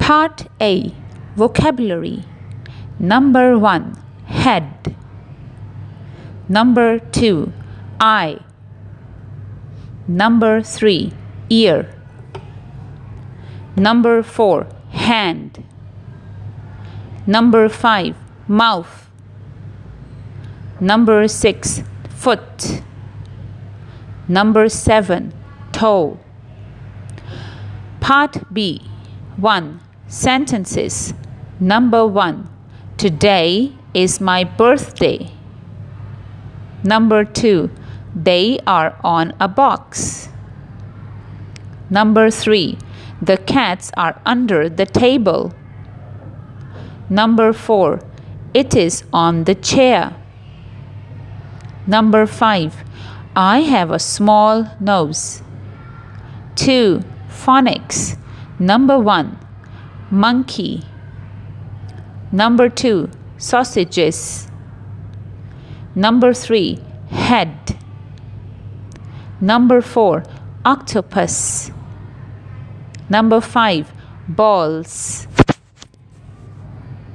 Part A. Vocabulary. Number 1. Head. Number 2. Eye. Number 3. Ear. Number 4. Hand. Number 5. Mouth. Number 6. Foot. Number 7. Toe. Part B. 1. Sentences. Number 1. Today is my birthday. Number 2. They are on a box. Number 3. The cats are under the table. Number 4. It is on the chair. Number 5. I have a small nose. 2. Phonics. Number 1. Monkey. Number 2. Sausages. Number 3. Head. Number 4. Octopus. Number 5. Balls.